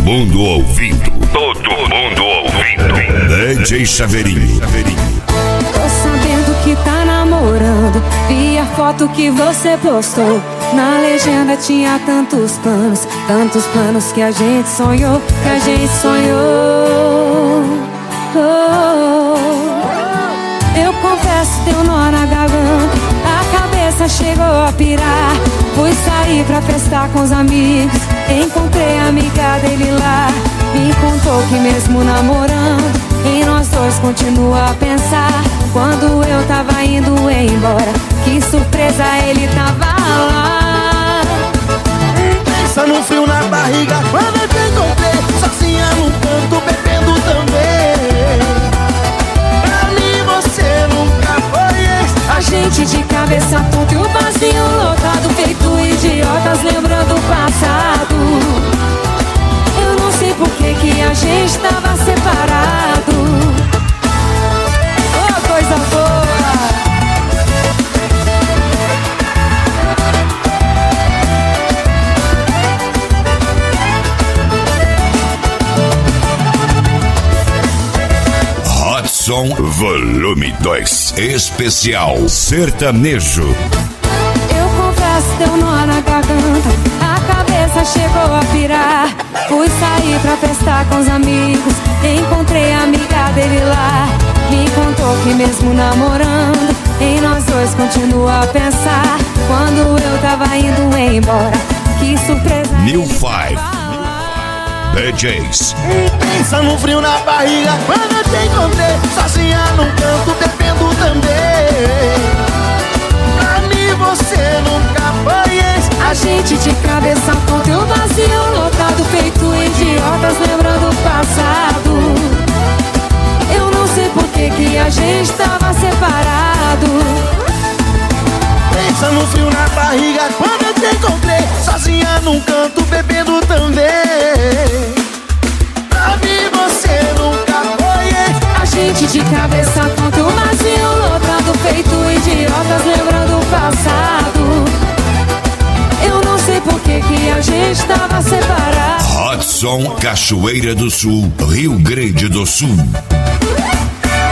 mundo ouvindo. Todo mundo ouvindo. DJ Chaveirinho. Tô sabendo que tá namorando. Vi a foto que você postou. Na legenda tinha tantos planos que a gente sonhou, Eu confesso, deu nó na garganta, a cabeça chegou a pirar. Fui sair pra festar com os amigos, encontrei a amiga dele lá. Me contou que mesmo namorando, em nós dois continua a pensar. Quando eu tava indo embora, que surpresa, ele tava lá. Pensa no frio na barriga quando eu te encontrei, sozinha no canto, bebendo também. Pra mim você nunca foi ex. A gente de cabeça tonta e o vazio lotado, feito idiotas lembrando o passado. Eu não sei por que a gente tava separado. Oh, coisa boa! Hot Som Volume 2 Especial Sertanejo. Eu confesso, deu nó na garganta, a cabeça chegou a pirar. Fui sair pra festar com os amigos, encontrei a amiga dele lá. Me contou que mesmo namorando, em nós dois continua a pensar. Quando eu tava indo embora, que surpresa. New 5 DJs. Pensa no frio na barriga quando eu te encontrei, sozinha num canto, bebendo também. Pra mim você nunca foi ex. A gente de cabeça tonta e o vazio lotado, feito idiotas lembrando o passado. Eu não sei por que a gente tava separado. Pensa no frio na barriga quando eu te encontrei, sozinha num canto, bebendo também. Pra mim você nunca foi ex. A gente de cabeça tonta e o vazio lotado, feito idiotas lembrando o passado. Eu não sei por que a gente tava separado. Hot Som Cachoeira do Sul, Rio Grande do Sul.